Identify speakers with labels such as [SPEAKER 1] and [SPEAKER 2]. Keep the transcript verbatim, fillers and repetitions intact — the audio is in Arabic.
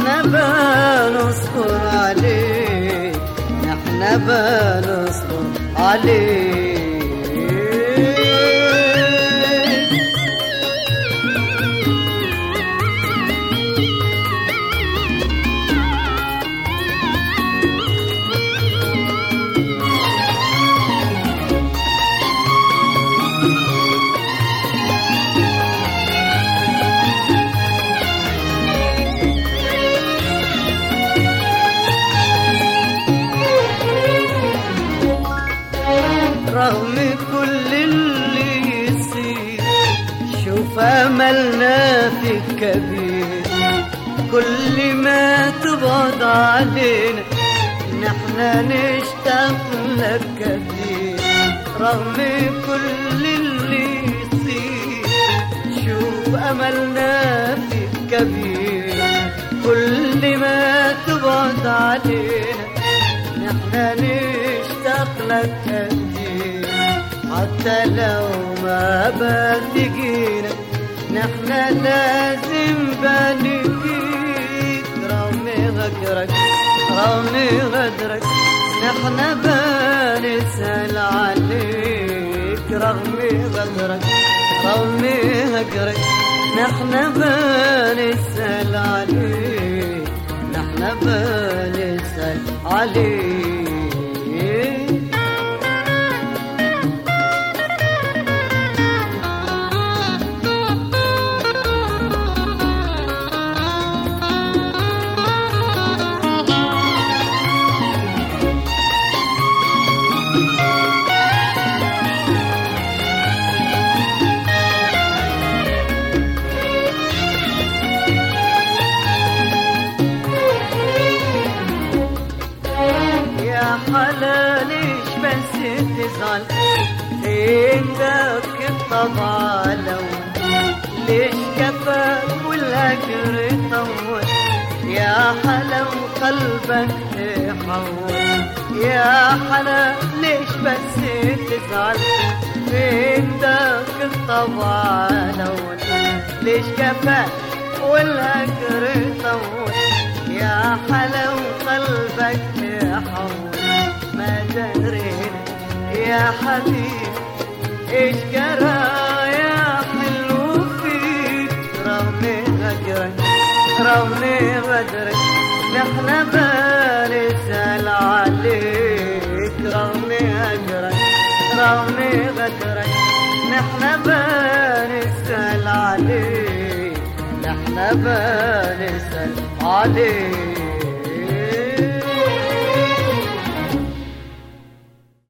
[SPEAKER 1] نحنا بنصبر عليك، نحنا بنصبر عليك. رغم كل اللي يصير شوف أملنا فيك كبير، كل ما تبعد علينا نحنا نشتاق لك كثير. رغم كل اللي يصير شوف أملنا فيك كبير، كل ما تبعد علينا نحنا نشتاق لك كثير. حتى لو ما بتجينا نحنا لازم بنجيك، رغم غدرك رغم غدرك نحنا بنسأل عليك. رغم غدرك رغم هجرك نحنا بنسأل عليك، نحنا بنسأل عليك. حلاليش بس تزعل انتك الطبع لو ليش كفاك والهجر طول، يا حلا وقلبك تحول. يا حلا ليش بس تزعل انتك الطبع لو ليش كفاك والهجر طول، يا حلا وقلبك تحول. ما درينا يا حبيبي ايش جرى يا حلو فيك، رغم هجرك رغم غدرك نحنا بنسأل عليك. رغم هجرك رغم غدرك نحنا بنسأل عليك، نحنا بنسأل عليك.